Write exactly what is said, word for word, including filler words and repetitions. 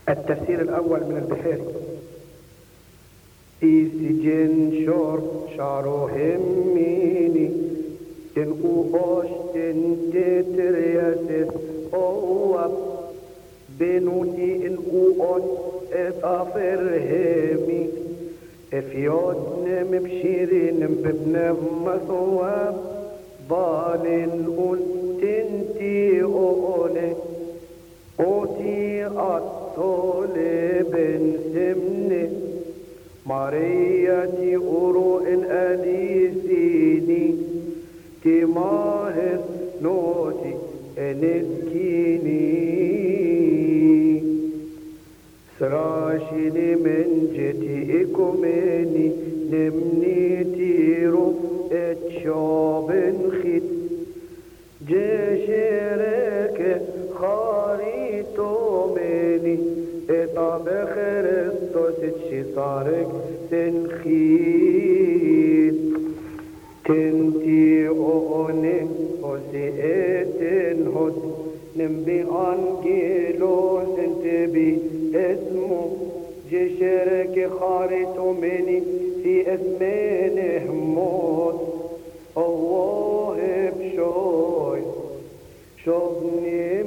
التفسير الأول من البحيري. إيسجن شرب شعره هميني تنقو أشتن تترياسس أواب بنوتي انقو أتافر همي افيودن مبشيرين ببن مثواب بالن أنتنتي أولي أوتي أطول بن سمني مارياتي أورو الأليسيني تماهر نوتي انسكيني سراشني من جتي إكمني نمني تيرو اتشاب خيت جشرك خاريتو مني اطاب خرستوس تشي صارك تنخيت تنتي اوني اوسي اتنهد نمبي انجيلوس انتبي اسمه جشرك خاريتو مني في اسمينه موت الله بشوي شوفني